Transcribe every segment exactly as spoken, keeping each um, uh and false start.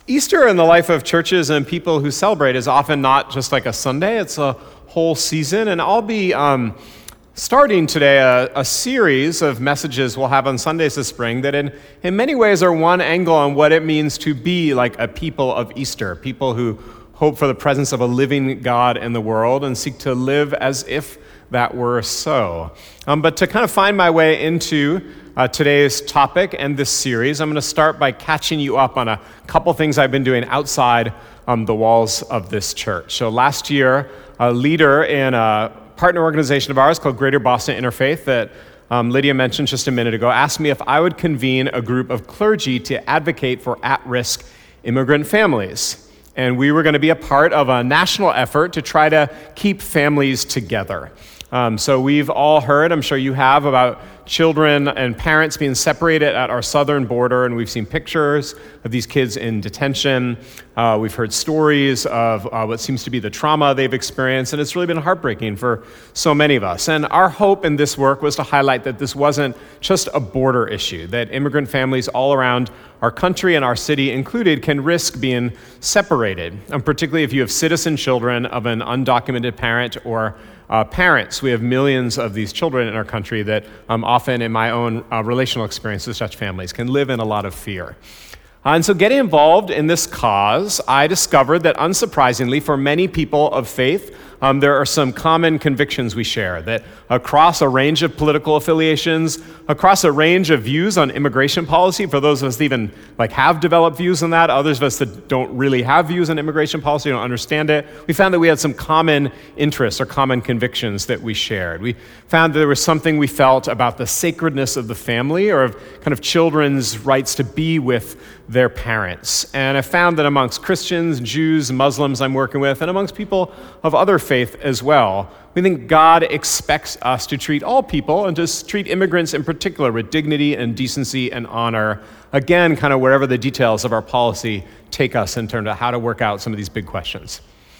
Easter in the life of churches and people who celebrate is often not just like a Sunday, it's a whole season. And I'll be um, starting today a, a series of messages we'll have on Sundays this spring that in, in many ways are one angle on what it means to be like a people of Easter, people who hope for the presence of a living God in the world and seek to live as if that were so. Um, but to kind of find my way into Uh, today's topic and this series, I'm going to start by catching you up on a couple things I've been doing outside um, the walls of this church. So last year, a leader in a partner organization of ours called Greater Boston Interfaith that um, Lydia mentioned just a minute ago asked me if I would convene a group of clergy to advocate for at-risk immigrant families. And we were going to be a part of a national effort to try to keep families together. Um, so we've all heard, I'm sure you have, about children and parents being separated at our southern border, and we've seen pictures of these kids in detention. Uh, we've heard stories of uh, what seems to be the trauma they've experienced, and it's really been heartbreaking for so many of us. And our hope in this work was to highlight that this wasn't just a border issue, that immigrant families all around our country and our city included can risk being separated, and particularly if you have citizen children of an undocumented parent or Uh, parents. We have millions of these children in our country that um, often in my own uh, relational experience with such families can live in a lot of fear. Uh, and so getting involved in this cause, I discovered that unsurprisingly for many people of faith, um, there are some common convictions we share, that across a range of political affiliations, across a range of views on immigration policy, for those of us that even like have developed views on that, others of us that don't really have views on immigration policy, don't understand it, we found that we had some common interests or common convictions that we shared. We found that there was something we felt about the sacredness of the family or of kind of children's rights to be with their parents. And I found that amongst Christians, Jews, Muslims I'm working with, and amongst people of other faith as well, we think God expects us to treat all people and to treat immigrants in particular with dignity and decency and honor, again, kind of wherever the details of our policy take us in terms of how to work out some of these big questions.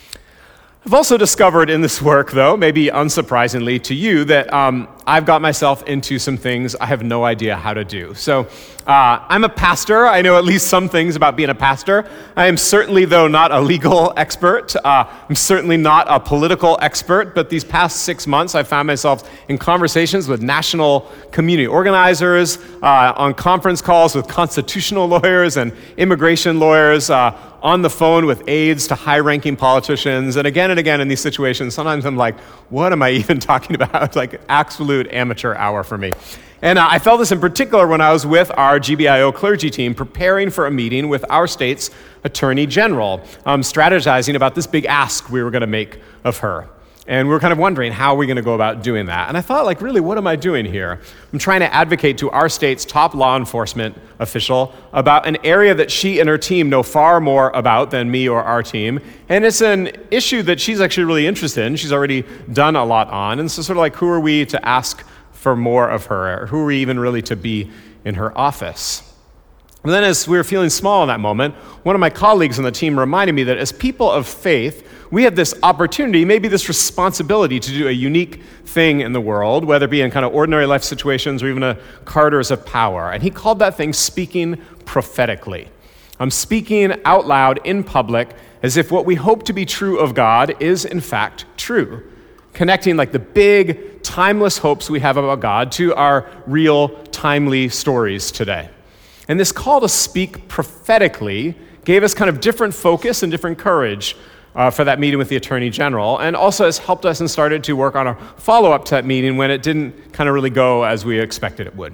I've also discovered in this work, though, maybe unsurprisingly to you, that um, I've got myself into some things I have no idea how to do. So uh, I'm a pastor. I know at least some things about being a pastor. I am certainly, though, not a legal expert. Uh, I'm certainly not a political expert, but these past six months I found myself in conversations with national community organizers, uh, on conference calls with constitutional lawyers and immigration lawyers, uh, on the phone with aides to high-ranking politicians, and again and again in these situations, sometimes I'm like, what am I even talking about? Like absolute amateur hour for me. And uh, I felt this in particular when I was with our G B I O clergy team preparing for a meeting with our state's attorney general, um, strategizing about this big ask we were going to make of her. And we were kind of wondering, how are we going to go about doing that? And I thought, like, really, what am I doing here? I'm trying to advocate to our state's top law enforcement official about an area that she and her team know far more about than me or our team. And it's an issue that she's actually really interested in. She's already done a lot on. And so sort of like, who are we to ask for more of her? Or who are we even really to be in her office? And then as we were feeling small in that moment, one of my colleagues on the team reminded me that as people of faith, we have this opportunity, maybe this responsibility to do a unique thing in the world, whether it be in kind of ordinary life situations or even a corridors of power. And he called that thing speaking prophetically. I'm speaking out loud in public as if what we hope to be true of God is in fact true. Connecting like the big, timeless hopes we have about God to our real, timely stories today. And this call to speak prophetically gave us kind of different focus and different courage uh, for that meeting with the Attorney General, and also has helped us and started to work on a follow-up to that meeting when it didn't kind of really go as we expected it would.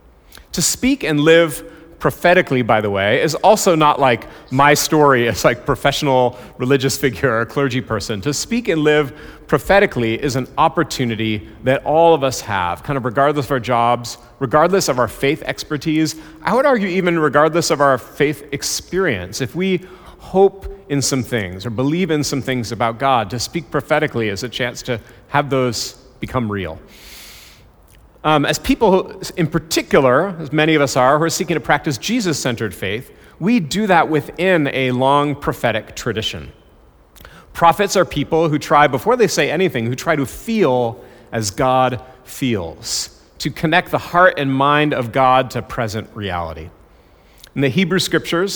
To speak and live prophetically, by the way, is also not like my story as like professional religious figure or clergy person. To speak and live prophetically is an opportunity that all of us have, kind of regardless of our jobs, regardless of our faith expertise, I would argue even regardless of our faith experience. If we hope in some things or believe in some things about God, to speak prophetically is a chance to have those become real. Um, as people, who, in particular, as many of us are, who are seeking to practice Jesus-centered faith, we do that within a long prophetic tradition. Prophets are people who try, before they say anything, who try to feel as God feels, to connect the heart and mind of God to present reality. In the Hebrew Scriptures,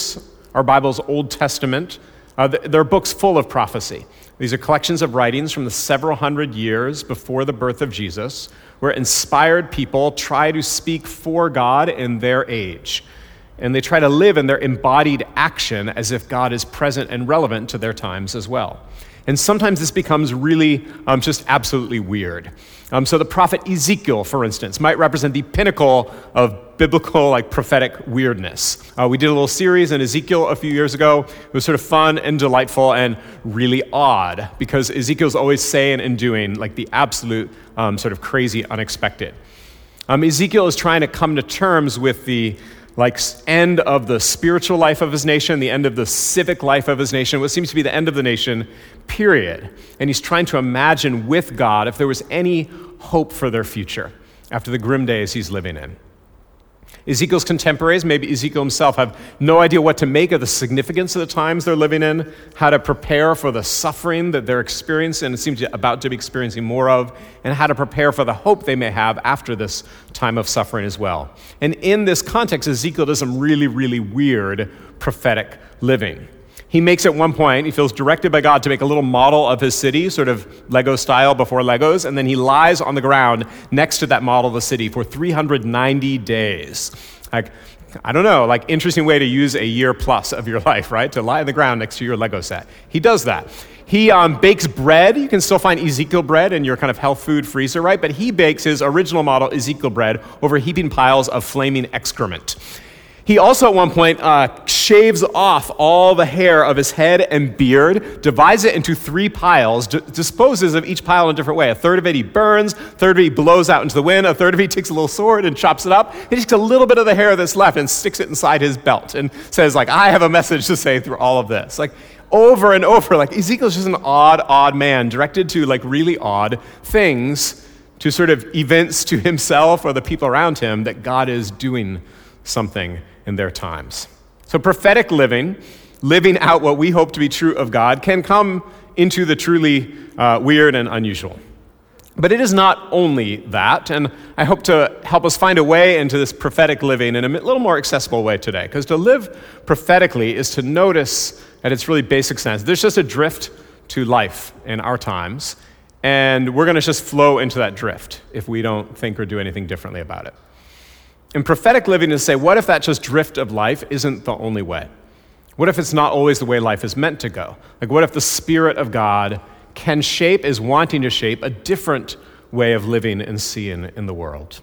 our Bible's Old Testament. Uh, they're books full of prophecy. These are collections of writings from the several hundred years before the birth of Jesus, where inspired people try to speak for God in their age. And they try to live in their embodied action as if God is present and relevant to their times as well. And sometimes this becomes really um, just absolutely weird. Um, so the prophet Ezekiel, for instance, might represent the pinnacle of biblical, like, prophetic weirdness. Uh, we did a little series on Ezekiel a few years ago. It was sort of fun and delightful and really odd because Ezekiel's always saying and doing like the absolute um, sort of crazy unexpected. Um, Ezekiel is trying to come to terms with the like end of the spiritual life of his nation, the end of the civic life of his nation, what seems to be the end of the nation, period. And he's trying to imagine with God if there was any hope for their future after the grim days he's living in. Ezekiel's contemporaries, maybe Ezekiel himself, have no idea what to make of the significance of the times they're living in, how to prepare for the suffering that they're experiencing and it seems about to be experiencing more of, and how to prepare for the hope they may have after this time of suffering as well. And in this context, Ezekiel does some really, really weird prophetic living. He makes at one point, he feels directed by God to make a little model of his city, sort of Lego style before Legos, and then he lies on the ground next to that model of the city for three hundred ninety days. Like, I don't know, like interesting way to use a year plus of your life, right? To lie on the ground next to your Lego set. He does that. He um, bakes bread. You can still find Ezekiel bread in your kind of health food freezer, right? But he bakes his original model Ezekiel bread over heaping piles of flaming excrement. He also at one point uh, shaves off all the hair of his head and beard, divides it into three piles, d- disposes of each pile in a different way. A third of it he burns, a third of it he blows out into the wind, a third of it he takes a little sword and chops it up. He takes a little bit of the hair that's left and sticks it inside his belt and says, like, I have a message to say through all of this. Like, over and over, like, Ezekiel's just an odd, odd man directed to, like, really odd things, to sort of events to himself or the people around him that God is doing something in their times. So prophetic living, living out what we hope to be true of God, can come into the truly uh, weird and unusual. But it is not only that, and I hope to help us find a way into this prophetic living in a little more accessible way today, because to live prophetically is to notice at its really basic sense, there's just a drift to life in our times, and we're going to just flow into that drift if we don't think or do anything differently about it. And prophetic living is to say, what if that just drift of life isn't the only way? What if it's not always the way life is meant to go? Like, what if the Spirit of God can shape, is wanting to shape, a different way of living and seeing in the world?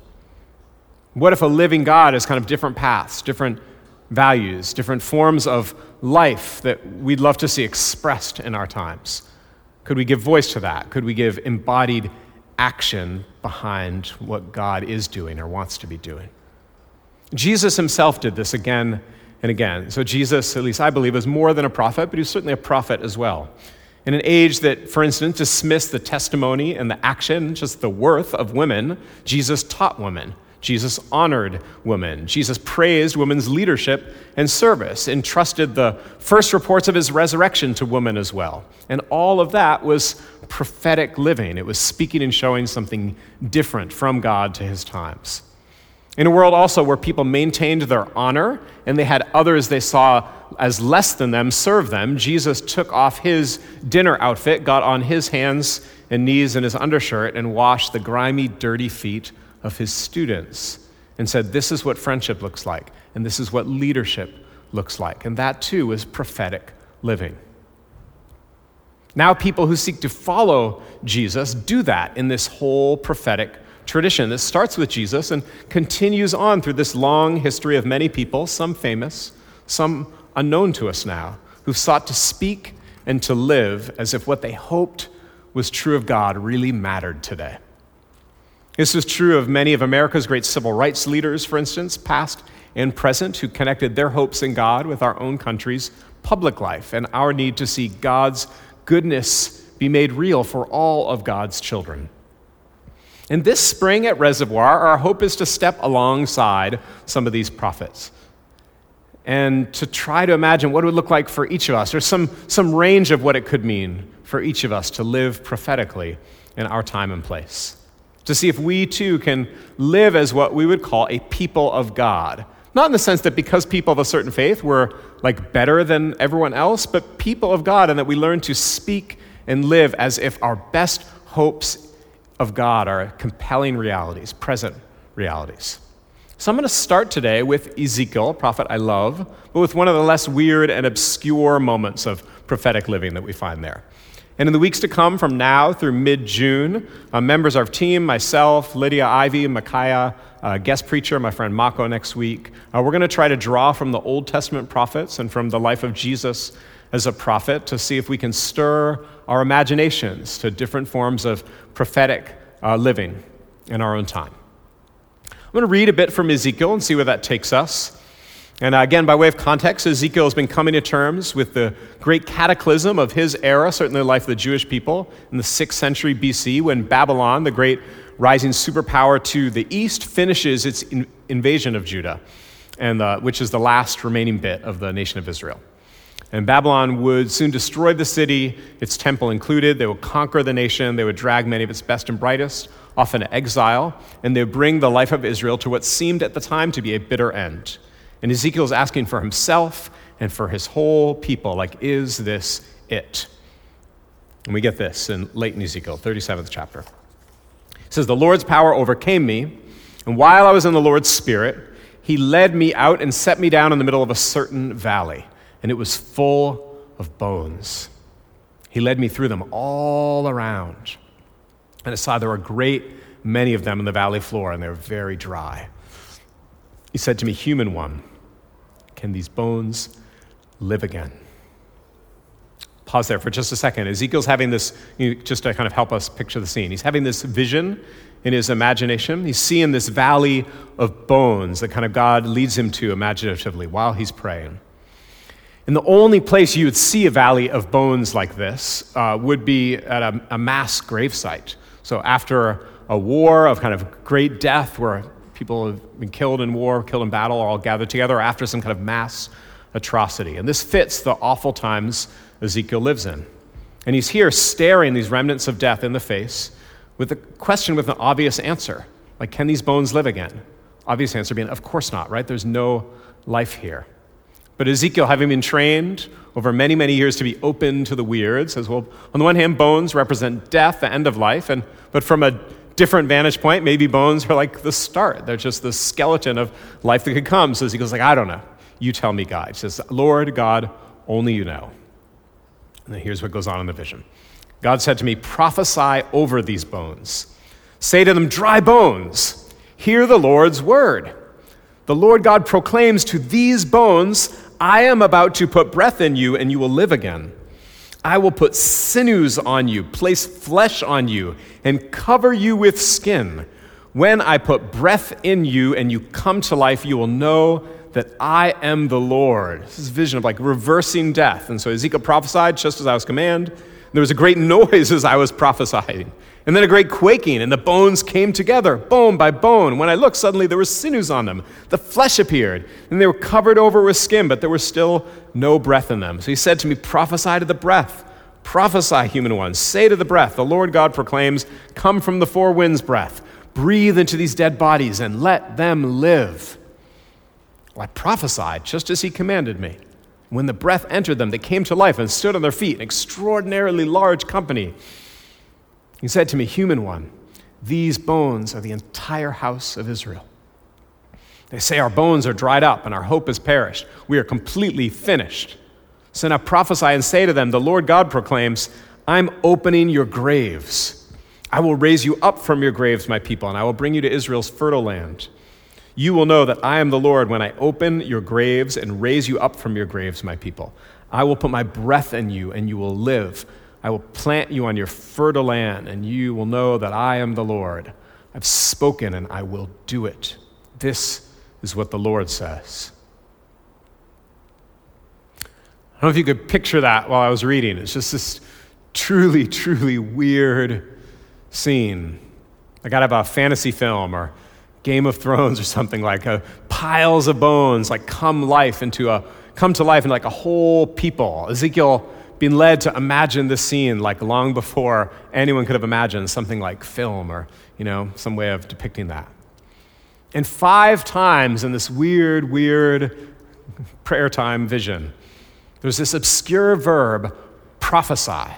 What if a living God is kind of different paths, different values, different forms of life that we'd love to see expressed in our times? Could we give voice to that? Could we give embodied action behind what God is doing or wants to be doing? Jesus himself did this again and again. So Jesus, at least I believe, is more than a prophet, but he's certainly a prophet as well. In an age that, for instance, dismissed the testimony and the action, just the worth of women, Jesus taught women. Jesus honored women. Jesus praised women's leadership and service, entrusted the first reports of his resurrection to women as well. And all of that was prophetic living. It was speaking and showing something different from God to his times. In a world also where people maintained their honor and they had others they saw as less than them serve them, Jesus took off his dinner outfit, got on his hands and knees in his undershirt, and washed the grimy, dirty feet of his students and said, this is what friendship looks like, and this is what leadership looks like. And that too is prophetic living. Now people who seek to follow Jesus do that in this whole prophetic tradition that starts with Jesus and continues on through this long history of many people, some famous, some unknown to us now, who've sought to speak and to live as if what they hoped was true of God really mattered today. This was true of many of America's great civil rights leaders, for instance, past and present, who connected their hopes in God with our own country's public life and our need to see God's goodness be made real for all of God's children. And this spring at Reservoir, our hope is to step alongside some of these prophets and to try to imagine what it would look like for each of us, or some, some range of what it could mean for each of us to live prophetically in our time and place. To see if we too can live as what we would call a people of God. Not in the sense that because people of a certain faith, we're like better than everyone else, but people of God, and that we learn to speak and live as if our best hopes of God are compelling realities, present realities. So I'm going to start today with Ezekiel, a prophet I love, but with one of the less weird and obscure moments of prophetic living that we find there. And in the weeks to come, from now through mid-June, uh, members of our team, myself, Lydia Ivy, Micaiah, uh, guest preacher, my friend Mako next week, uh, we're going to try to draw from the Old Testament prophets and from the life of Jesus as a prophet to see if we can stir our imaginations to different forms of prophetic uh, living in our own time. I'm going to read a bit from Ezekiel and see where that takes us. And again, by way of context, Ezekiel has been coming to terms with the great cataclysm of his era, certainly the life of the Jewish people, in the sixth century B C, when Babylon, the great rising superpower to the east, finishes its in- invasion of Judah, and uh, which is the last remaining bit of the nation of Israel. And Babylon would soon destroy the city, its temple included. They would conquer the nation. They would drag many of its best and brightest off into exile, and they would bring the life of Israel to what seemed at the time to be a bitter end. And Ezekiel is asking for himself and for his whole people, like, is this it? And we get this in late in Ezekiel, thirty-seventh chapter. It says, the Lord's power overcame me, and while I was in the Lord's Spirit, he led me out and set me down in the middle of a certain valley, and it was full of bones. He led me through them all around, and I saw there were a great many of them in the valley floor, and they were very dry. He said to me, human one, can these bones live again? Pause there for just a second. Ezekiel's having this, you know, just to kind of help us picture the scene. He's having this vision in his imagination. He's seeing this valley of bones that kind of God leads him to imaginatively while he's praying. And the only place you would see a valley of bones like this uh, would be at a, a mass gravesite. So after a war of kind of great death where people have been killed in war, killed in battle, are all gathered together after some kind of mass atrocity. And this fits the awful times Ezekiel lives in. And he's here staring these remnants of death in the face with a question with an obvious answer. Like, can these bones live again? Obvious answer being, of course not, right? There's no life here. But Ezekiel, having been trained over many, many years to be open to the weird, says, well, on the one hand, bones represent death, the end of life, and but from a different vantage point, maybe bones are like the start. They're just the skeleton of life that could come. So Ezekiel's like, I don't know. You tell me, God. He says, Lord God, only you know. And then here's what goes on in the vision. God said to me, prophesy over these bones. Say to them, dry bones, hear the Lord's word. The Lord God proclaims to these bones, I am about to put breath in you and you will live again. I will put sinews on you, place flesh on you, and cover you with skin. When I put breath in you and you come to life, you will know that I am the Lord. This is a vision of like reversing death. And so Ezekiel prophesied just as I was commanded. There was a great noise as I was prophesying. And then a great quaking, and the bones came together, bone by bone. When I looked, suddenly there were sinews on them. The flesh appeared, and they were covered over with skin, but there was still no breath in them. So he said to me, prophesy to the breath. Prophesy, human ones. Say to the breath, the Lord God proclaims, come from the four winds breath. Breathe into these dead bodies and let them live. Well, I prophesied just as he commanded me. When the breath entered them, they came to life and stood on their feet, an extraordinarily large company. He said to me, human one, these bones are the entire house of Israel. They say our bones are dried up and our hope has perished. We are completely finished. So now prophesy and say to them, the Lord God proclaims, I'm opening your graves. I will raise you up from your graves, my people, and I will bring you to Israel's fertile land. You will know that I am the Lord when I open your graves and raise you up from your graves, my people. I will put my breath in you and you will live. I will plant you on your fertile land, and you will know that I am the Lord. I've spoken, and I will do it. This is what the Lord says. I don't know if you could picture that while I was reading. It's just this truly, truly weird scene. I got about a fantasy film or Game of Thrones or something, like a, piles of bones like come life into a come to life into like a whole people. Ezekiel being led to imagine this scene like long before anyone could have imagined something like film or, you know, some way of depicting that. And five times in this weird, weird prayer time vision. There's this obscure verb, prophesy.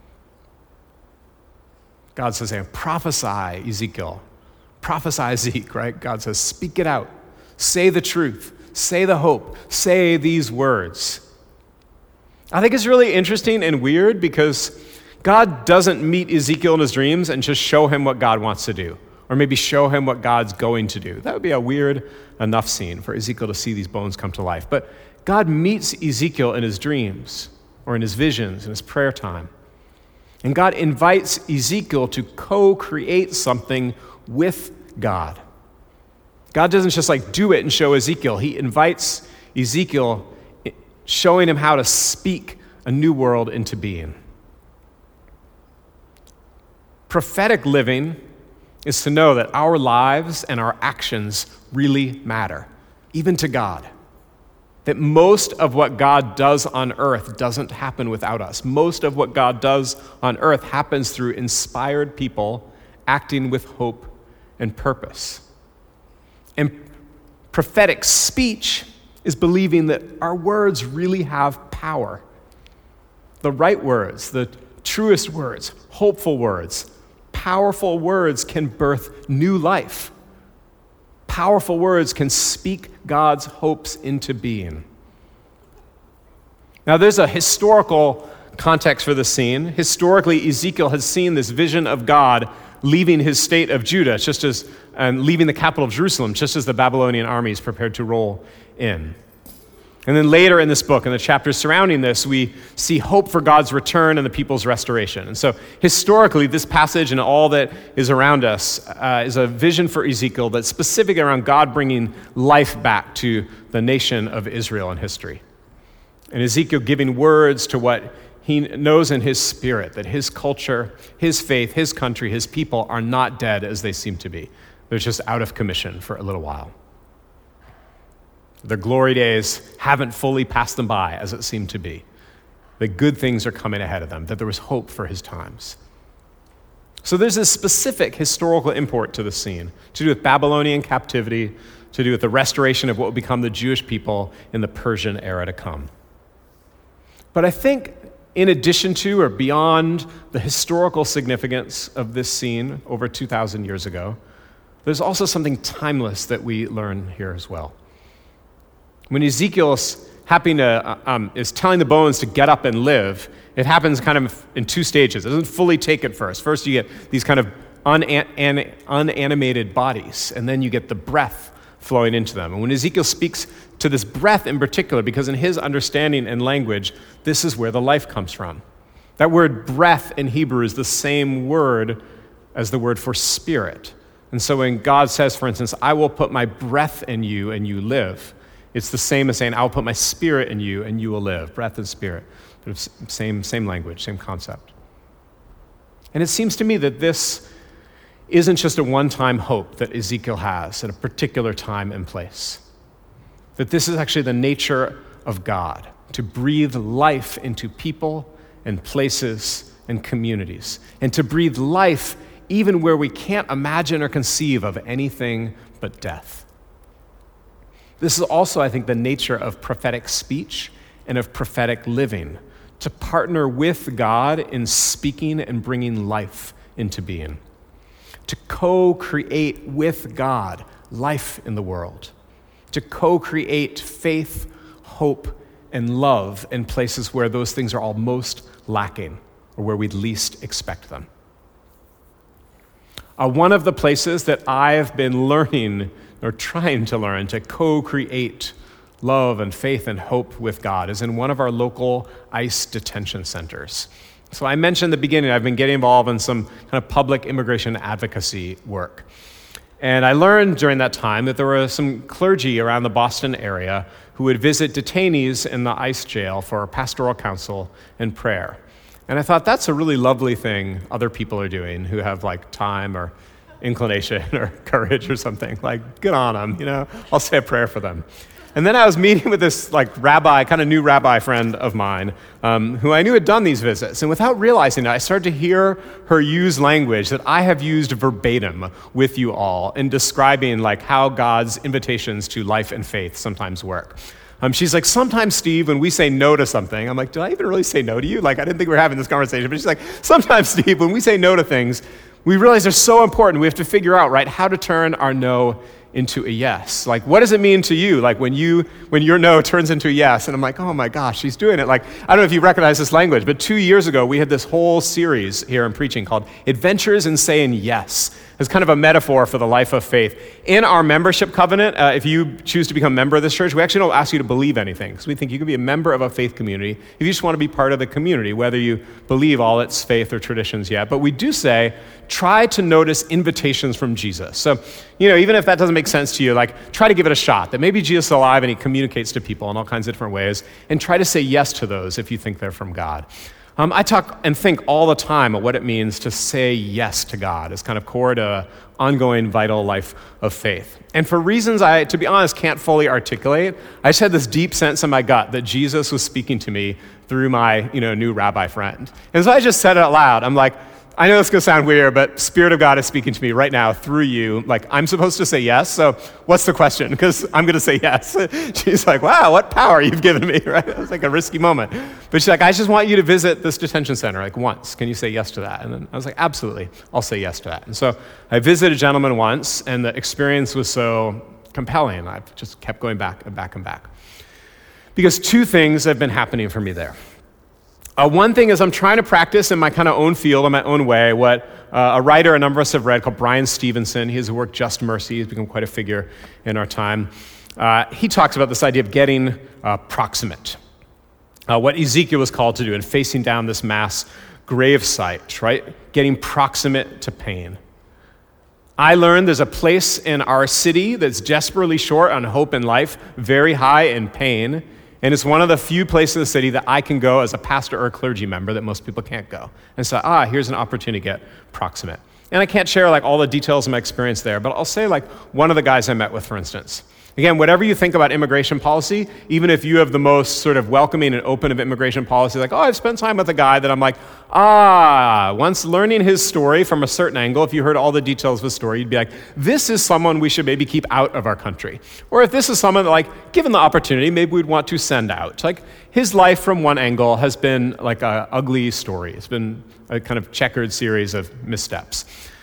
God says, hey, prophesy, Ezekiel. Prophesy, Zeke, right? God says, speak it out. Say the truth. Say the hope. Say these words. I think it's really interesting and weird because God doesn't meet Ezekiel in his dreams and just show him what God wants to do, or maybe show him what God's going to do. That would be a weird enough scene for Ezekiel to see these bones come to life. But God meets Ezekiel in his dreams or in his visions, in his prayer time. And God invites Ezekiel to co-create something with God. God doesn't just like do it and show Ezekiel. He invites Ezekiel, showing him how to speak a new world into being. Prophetic living is to know that our lives and our actions really matter, even to God. That most of what God does on earth doesn't happen without us. Most of what God does on earth happens through inspired people acting with hope and purpose. And prophetic speech is believing that our words really have power. The right words, the truest words, hopeful words, powerful words can birth new life. Powerful words can speak God's hopes into being. Now, there's a historical context for this scene. Historically, Ezekiel has seen this vision of God leaving his state of Judah, just as and leaving the capital of Jerusalem, just as the Babylonian army is prepared to roll in. And then later in this book, in the chapters surrounding this, we see hope for God's return and the people's restoration. And so historically, this passage and all that is around us uh, is a vision for Ezekiel that's specific around God bringing life back to the nation of Israel in history. And Ezekiel giving words to what he knows in his spirit, that his culture, his faith, his country, his people are not dead as they seem to be. They're just out of commission for a little while. Their glory days haven't fully passed them by as it seemed to be. The good things are coming ahead of them, that there was hope for his times. So there's a specific historical import to the scene, to do with Babylonian captivity, to do with the restoration of what would become the Jewish people in the Persian era to come. But I think in addition to or beyond the historical significance of this scene over two thousand years ago, there's also something timeless that we learn here as well. When Ezekiel is, happy to, um, is telling the bones to get up and live, it happens kind of in two stages. It doesn't fully take it first. First, you get these kind of unan- unanimated bodies, and then you get the breath flowing into them. And when Ezekiel speaks to this breath in particular, because in his understanding and language, this is where the life comes from. That word breath in Hebrew is the same word as the word for spirit. And so when God says, for instance, I will put my breath in you and you live, it's the same as saying, I'll put my spirit in you and you will live. Breath and spirit. Same, same language, same concept. And it seems to me that this isn't just a one-time hope that Ezekiel has at a particular time and place. That this is actually the nature of God, to breathe life into people and places and communities, and to breathe life even where we can't imagine or conceive of anything but death. This is also, I think, the nature of prophetic speech and of prophetic living, to partner with God in speaking and bringing life into being, to co-create with God life in the world, to co-create faith, hope, and love in places where those things are all most lacking or where we'd least expect them. Uh, one of the places that I've been learning or trying to learn to co-create love and faith and hope with God is in one of our local ICE detention centers. So I mentioned at the beginning, I've been getting involved in some kind of public immigration advocacy work. And I learned during that time that there were some clergy around the Boston area who would visit detainees in the ICE jail for pastoral counsel and prayer. And I thought, that's a really lovely thing other people are doing who have like time or inclination or courage or something. Like, good on them, you know? I'll say a prayer for them. And then I was meeting with this like rabbi, kind of new rabbi friend of mine, um, who I knew had done these visits. And without realizing it, I started to hear her use language that I have used verbatim with you all in describing like how God's invitations to life and faith sometimes work. Um, she's like, sometimes, Steve, when we say no to something, I'm like, did I even really say no to you? Like, I didn't think we were having this conversation. But she's like, sometimes, Steve, when we say no to things, we realize they're so important. We have to figure out, right, how to turn our no into a yes. Like, what does it mean to you? Like, when you when your no turns into a yes, and I'm like, oh my gosh, she's doing it. Like, I don't know if you recognize this language, but two years ago, we had this whole series here in preaching called Adventures in Saying Yes. It's kind of a metaphor for the life of faith. In our membership covenant, uh, if you choose to become a member of this church, we actually don't ask you to believe anything, because we think you can be a member of a faith community if you just want to be part of the community, whether you believe all its faith or traditions yet. But we do say, try to notice invitations from Jesus. So, you know, even if that doesn't make sense to you, like, try to give it a shot, that maybe Jesus is alive and he communicates to people in all kinds of different ways, and try to say yes to those if you think they're from God. Um, I talk and think all the time of what it means to say yes to God as kind of core to ongoing vital life of faith. And for reasons I, to be honest, can't fully articulate, I just had this deep sense in my gut that Jesus was speaking to me through my, you know, new rabbi friend. And so I just said it out loud. I'm like, I know this is going to sound weird, but Spirit of God is speaking to me right now through you. Like, I'm supposed to say yes, so what's the question? Because I'm going to say yes. She's like, wow, what power you've given me, right? It was like a risky moment. But she's like, I just want you to visit this detention center, like once. Can you say yes to that? And then I was like, absolutely, I'll say yes to that. And so I visited a gentleman once, and the experience was so compelling. I just kept going back and back and back. Because two things have been happening for me there. Uh, one thing is I'm trying to practice in my kind of own field, in my own way, what uh, a writer a number of us have read called Brian Stevenson. He has a work, Just Mercy. He's become quite a figure in our time. Uh, he talks about this idea of getting uh, proximate, uh, what Ezekiel was called to do in facing down this mass grave site, right? Getting proximate to pain. I learned there's a place in our city that's desperately short on hope and life, very high in pain. And it's one of the few places in the city that I can go as a pastor or a clergy member that most people can't go. And so, ah, here's an opportunity to get proximate. And I can't share like all the details of my experience there, but I'll say like one of the guys I met with, for instance. Again, whatever you think about immigration policy, even if you have the most sort of welcoming and open of immigration policy, like, oh, I've spent time with a guy that I'm like, ah, once learning his story from a certain angle, if you heard all the details of his story, you'd be like, this is someone we should maybe keep out of our country. Or if this is someone that, like, given the opportunity, maybe we'd want to send out. Like, his life from one angle has been like an ugly story. It's been a kind of checkered series of missteps.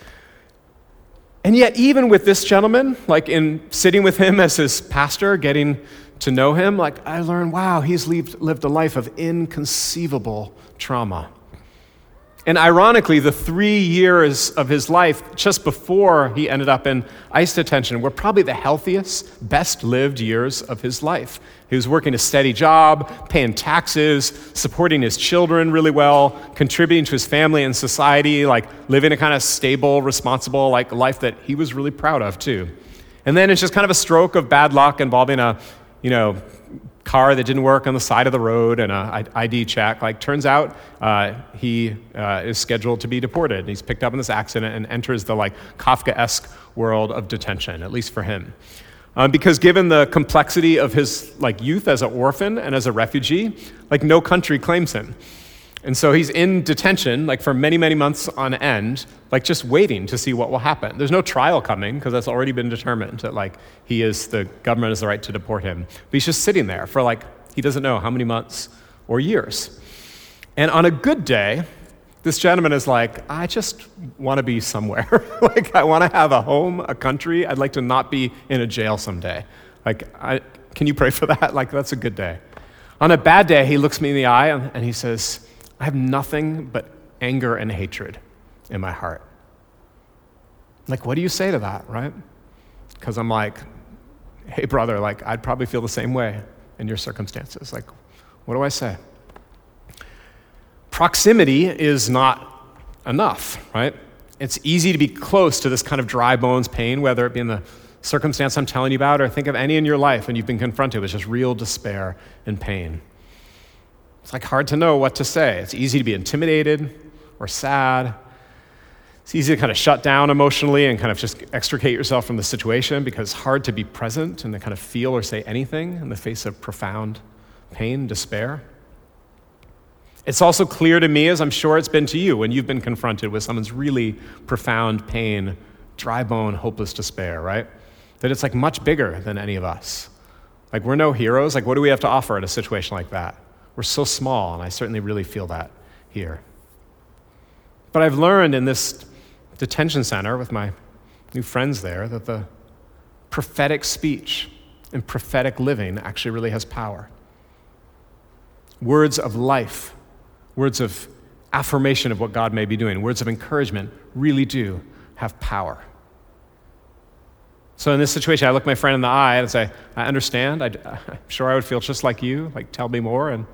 And yet, even with this gentleman, like in sitting with him as his pastor, getting to know him, like I learned, wow, he's lived, lived a life of inconceivable trauma. And ironically, the three years of his life just before he ended up in ICE detention were probably the healthiest, best lived years of his life. He was working a steady job, paying taxes, supporting his children really well, contributing to his family and society, like living a kind of stable, responsible like life that he was really proud of too. And then it's just kind of a stroke of bad luck involving a, you know, car that didn't work on the side of the road and a I D check. Like, turns out uh, he uh, is scheduled to be deported. And he's picked up in this accident and enters the like Kafkaesque world of detention, at least for him. Um, because given the complexity of his like youth as an orphan and as a refugee, like no country claims him. And so he's in detention, like for many, many months on end, like just waiting to see what will happen. There's no trial coming because that's already been determined that like he is, the government has the right to deport him. But he's just sitting there for like, he doesn't know how many months or years. And on a good day, this gentleman is like, I just want to be somewhere. Like I want to have a home, a country. I'd like to not be in a jail someday. Like, I, can you pray for that? Like, that's a good day. On a bad day, he looks me in the eye and he says, I have nothing but anger and hatred in my heart. Like, what do you say to that, right? Because I'm like, hey, brother, like, I'd probably feel the same way in your circumstances. Like, what do I say? Proximity is not enough, right? It's easy to be close to this kind of dry bones pain, whether it be in the circumstance I'm telling you about, or think of any in your life when you've been confronted with just real despair and pain. It's like hard to know what to say. It's easy to be intimidated or sad. It's easy to kind of shut down emotionally and kind of just extricate yourself from the situation because it's hard to be present and to kind of feel or say anything in the face of profound pain, despair. It's also clear to me, as I'm sure it's been to you, when you've been confronted with someone's really profound pain, dry bone, hopeless despair, right? That it's like much bigger than any of us. Like, we're no heroes. Like, what do we have to offer in a situation like that? We're so small, and I certainly really feel that here. But I've learned in this detention center with my new friends there that the prophetic speech and prophetic living actually really has power. Words of life, words of affirmation of what God may be doing, words of encouragement really do have power. So in this situation, I look my friend in the eye and say, I understand. I, I'm sure I would feel just like you. Like, tell me more. And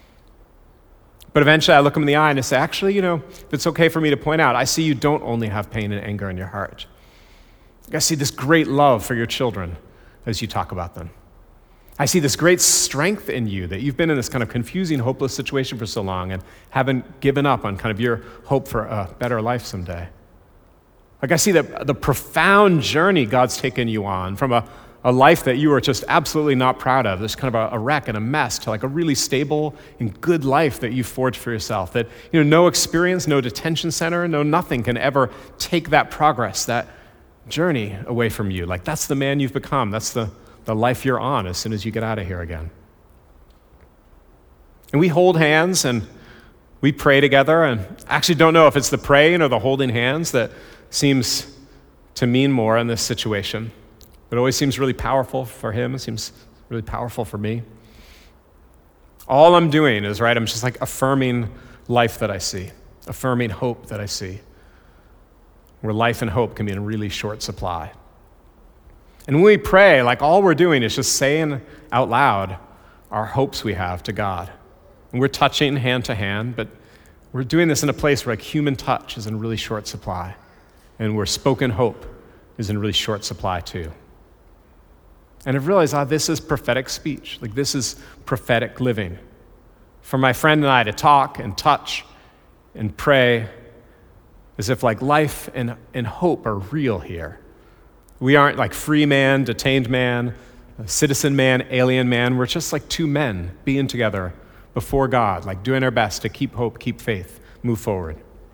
But eventually I look him in the eye and I say, actually, you know, if it's okay for me to point out, I see you don't only have pain and anger in your heart. I see this great love for your children as you talk about them. I see this great strength in you that you've been in this kind of confusing, hopeless situation for so long and haven't given up on kind of your hope for a better life someday. Like, I see the, the profound journey God's taken you on from a, a life that you were just absolutely not proud of, this kind of a, a wreck and a mess, to like a really stable and good life that you forged for yourself. That, you know, no experience, no detention center, no nothing can ever take that progress, that journey away from you. Like, that's the man you've become. That's the, the life you're on as soon as you get out of here again. And we hold hands and we pray together, and I actually don't know if it's the praying or the holding hands that seems to mean more in this situation. It always seems really powerful for him. It seems really powerful for me. All I'm doing is, right, I'm just like affirming life that I see, affirming hope that I see, where life and hope can be in really short supply. And when we pray, like, all we're doing is just saying out loud our hopes we have to God. And we're touching hand to hand, but we're doing this in a place where like human touch is in really short supply, and where spoken hope is in really short supply too. And I've realized, ah, this is prophetic speech. Like, this is prophetic living. For my friend and I to talk and touch and pray as if like life and, and hope are real here. We aren't like free man, detained man, citizen man, alien man. We're just like two men being together before God, like doing our best to keep hope, keep faith, move forward.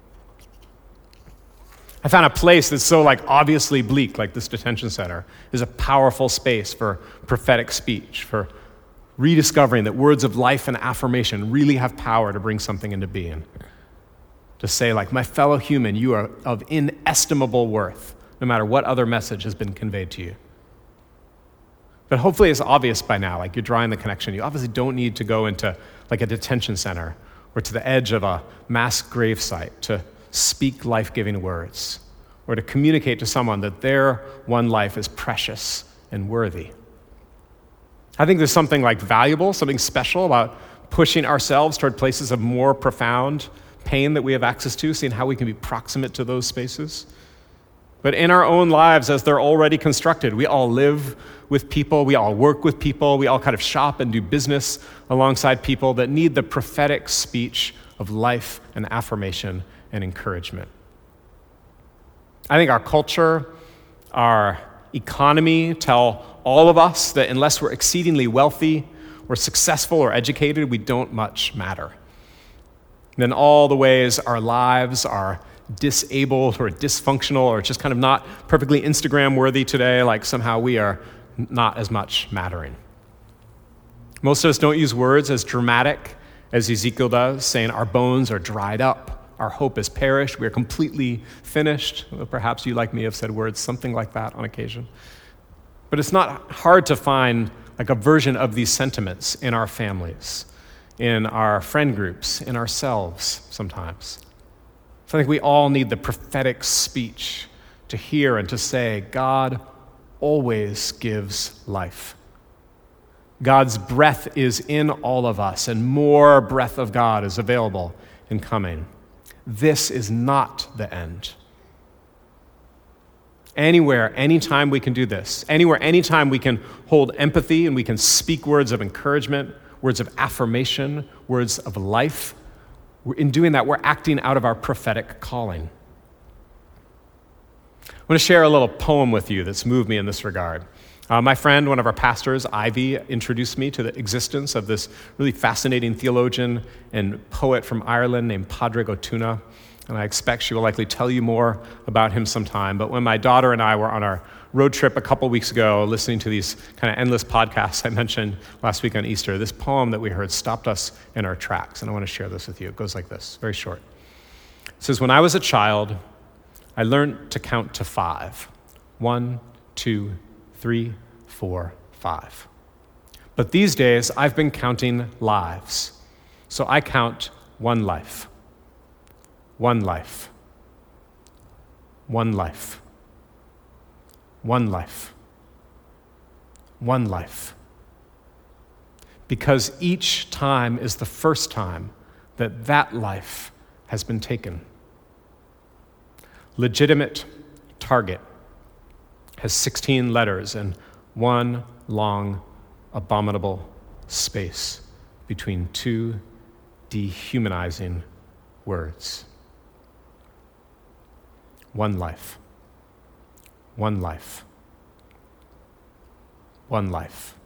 I found a place that's so like obviously bleak, like this detention center, is a powerful space for prophetic speech, for rediscovering that words of life and affirmation really have power to bring something into being. To say, like, my fellow human, you are of inestimable worth, no matter what other message has been conveyed to you. But hopefully it's obvious by now, like, you're drawing the connection. You obviously don't need to go into like a detention center or to the edge of a mass grave site to speak life-giving words, or to communicate to someone that their one life is precious and worthy. I think there's something like valuable, something special about pushing ourselves toward places of more profound pain that we have access to, seeing how we can be proximate to those spaces. But in our own lives, as they're already constructed, we all live with people, we all work with people, we all kind of shop and do business alongside people that need the prophetic speech of life and affirmation and encouragement. I think our culture, our economy tell all of us that unless we're exceedingly wealthy or successful or educated, we don't much matter. And then all the ways our lives are disabled or dysfunctional or just kind of not perfectly Instagram worthy today, like somehow we are not as much mattering. Most of us don't use words as dramatic as Ezekiel does, saying our bones are dried up. Our hope is perished. We are completely finished. Well, perhaps you, like me, have said words something like that on occasion. But it's not hard to find like a version of these sentiments in our families, in our friend groups, in ourselves sometimes. So I think we all need the prophetic speech to hear and to say, God always gives life. God's breath is in all of us, and more breath of God is available and coming. This is not the end. Anywhere, anytime we can do this, anywhere, anytime we can hold empathy and we can speak words of encouragement, words of affirmation, words of life, in doing that, we're acting out of our prophetic calling. I want to share a little poem with you that's moved me in this regard. Uh, my friend, one of our pastors, Ivy, introduced me to the existence of this really fascinating theologian and poet from Ireland named Pádraig Ó Tuama, and I expect she will likely tell you more about him sometime. But when my daughter and I were on our road trip a couple weeks ago, listening to these kind of endless podcasts I mentioned last week on Easter, this poem that we heard stopped us in our tracks, and I want to share this with you. It goes like this, very short. It says, when I was a child, I learned to count to five. One, two, three, four, five. But these days, I've been counting lives. So I count one life. One life. One life. One life. One life. Because each time is the first time that that life has been taken. Legitimate target has sixteen letters and one long, abominable space between two dehumanizing words. One life. One life. One life.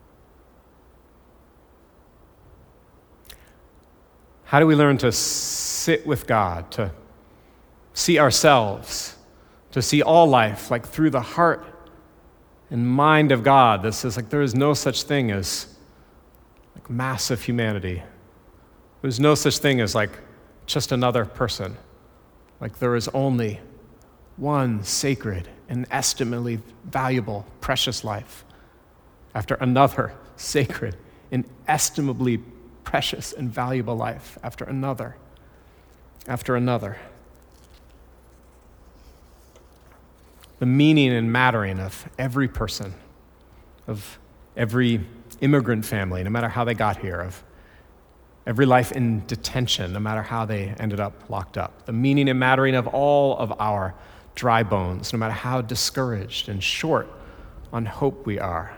How do we learn to sit with God, to see ourselves, to see all life like through the heart and mind of God that says like there is no such thing as like massive humanity. There's no such thing as like just another person. Like there is only one sacred, inestimably valuable, precious life after another sacred, inestimably precious and valuable life after another, after another. The meaning and mattering of every person, of every immigrant family, no matter how they got here, of every life in detention, no matter how they ended up locked up. The meaning and mattering of all of our dry bones, no matter how discouraged and short on hope we are.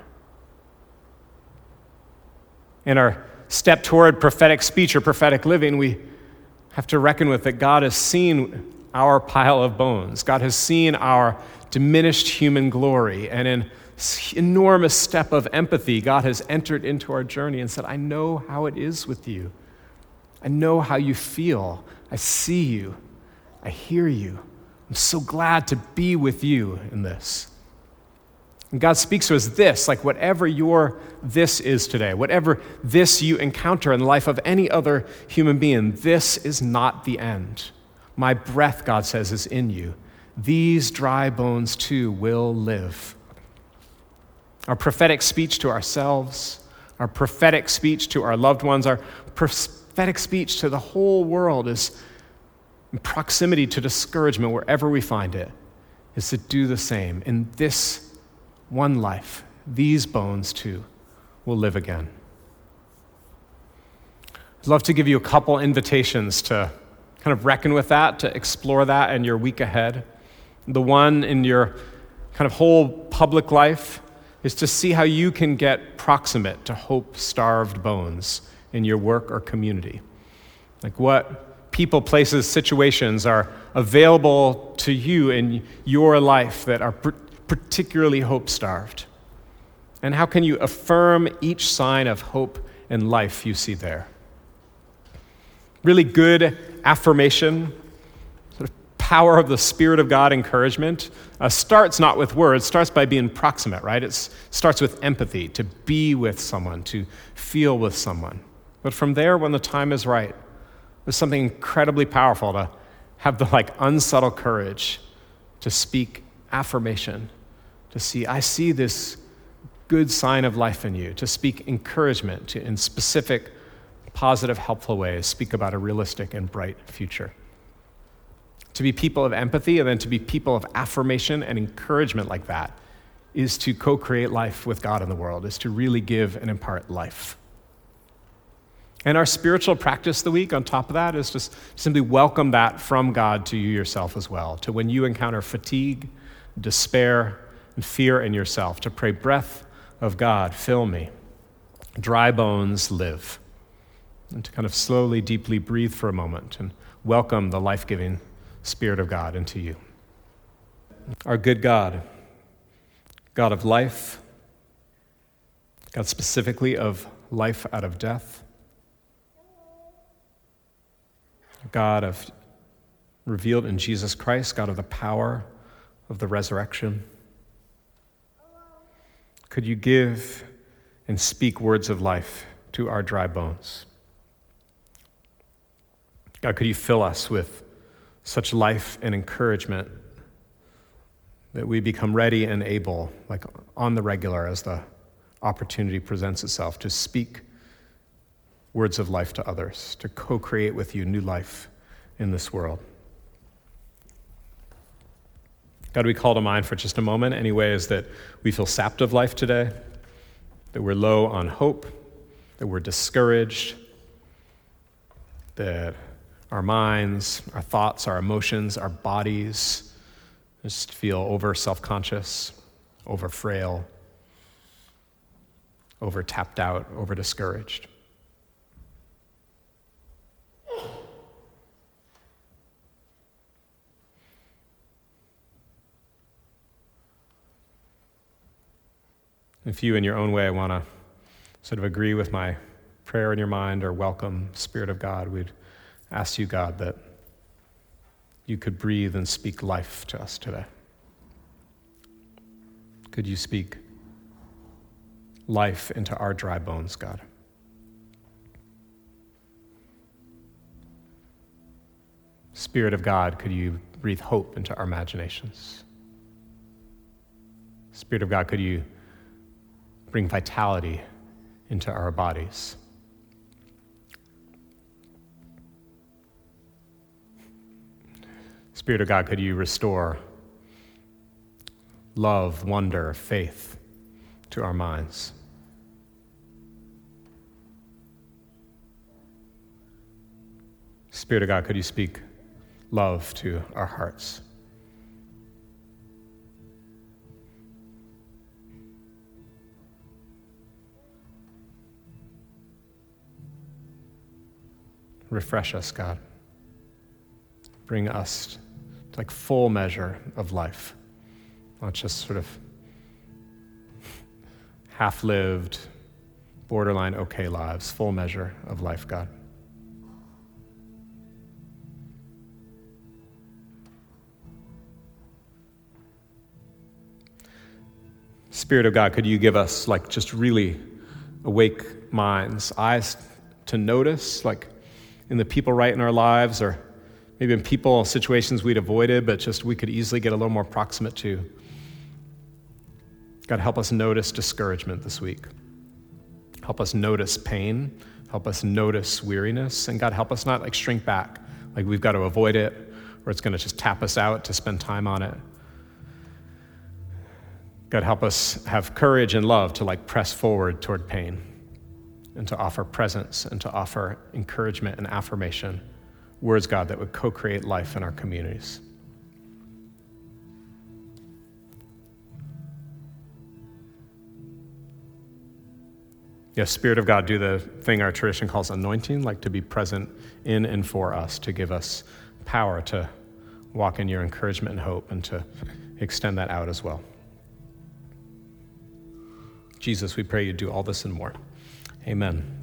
In our step toward prophetic speech or prophetic living, we have to reckon with that God has seen our pile of bones. God has seen our diminished human glory, and in enormous step of empathy, God has entered into our journey and said, I know how it is with you. I know how you feel. I see you. I hear you. I'm so glad to be with you in this. And God speaks to us this, like whatever your this is today, whatever this you encounter in the life of any other human being, this is not the end. My breath, God says, is in you. These dry bones too will live. Our prophetic speech to ourselves, our prophetic speech to our loved ones, our prophetic speech to the whole world is in proximity to discouragement wherever we find it, is to do the same. In this one life, these bones too will live again. I'd love to give you a couple invitations to kind of reckon with that, to explore that in your week ahead. The one in your kind of whole public life is to see how you can get proximate to hope-starved bones in your work or community. Like what people, places, situations are available to you in your life that are particularly hope-starved? And how can you affirm each sign of hope and life you see there? Really good affirmation, sort of power of the Spirit of God encouragement, uh, starts not with words, starts by being proximate, right? It starts with empathy, to be with someone, to feel with someone. But from there, when the time is right, there's something incredibly powerful to have the like unsubtle courage to speak affirmation, to see, I see this good sign of life in you, to speak encouragement to, in specific, positive, helpful ways, speak about a realistic and bright future. To be people of empathy and then to be people of affirmation and encouragement like that is to co-create life with God in the world, is to really give and impart life. And our spiritual practice the week on top of that is just simply welcome that from God to you yourself as well, to when you encounter fatigue, despair, and fear in yourself, to pray, breath of God, fill me, dry bones live, and to kind of slowly, deeply breathe for a moment and welcome the life-giving Spirit of God into you. Our good God, God of life, God specifically of life out of death, God of revealed in Jesus Christ, God of the power of the resurrection. could you give and speak words of life to our dry bones? God, could you fill us with such life and encouragement that we become ready and able, like on the regular as the opportunity presents itself, to speak words of life to others, to co-create with you new life in this world. God, we call to mind for just a moment any ways that we feel sapped of life today, that we're low on hope, that we're discouraged, that our minds, our thoughts, our emotions, our bodies just feel over self-conscious, over frail, over tapped out, over discouraged. If you, in your own way, want to sort of agree with my prayer in your mind or welcome Spirit of God, we'd ask you, God, that you could breathe and speak life to us today. Could you speak life into our dry bones, God? Spirit of God, could you breathe hope into our imaginations? Spirit of God, could you bring vitality into our bodies? Spirit of God, could you restore love, wonder, faith to our minds? Spirit of God, could you speak love to our hearts? Refresh us, God. Bring us to like full measure of life, not just sort of half-lived, borderline okay lives, full measure of life, God. Spirit of God, could you give us like just really awake minds, eyes to notice, like in the people right in our lives, or maybe in people, situations we'd avoided, but just we could easily get a little more proximate to. God, help us notice discouragement this week. Help us notice pain. Help us notice weariness. And God, help us not like shrink back, like we've got to avoid it, or it's going to just tap us out to spend time on it. God, help us have courage and love to like press forward toward pain, and to offer presence, and to offer encouragement and affirmation. Words, God, that would co-create life in our communities. Yes, Spirit of God, do the thing our tradition calls anointing, like to be present in and for us, to give us power to walk in your encouragement and hope, and to extend that out as well. Jesus, we pray you do all this and more. Amen.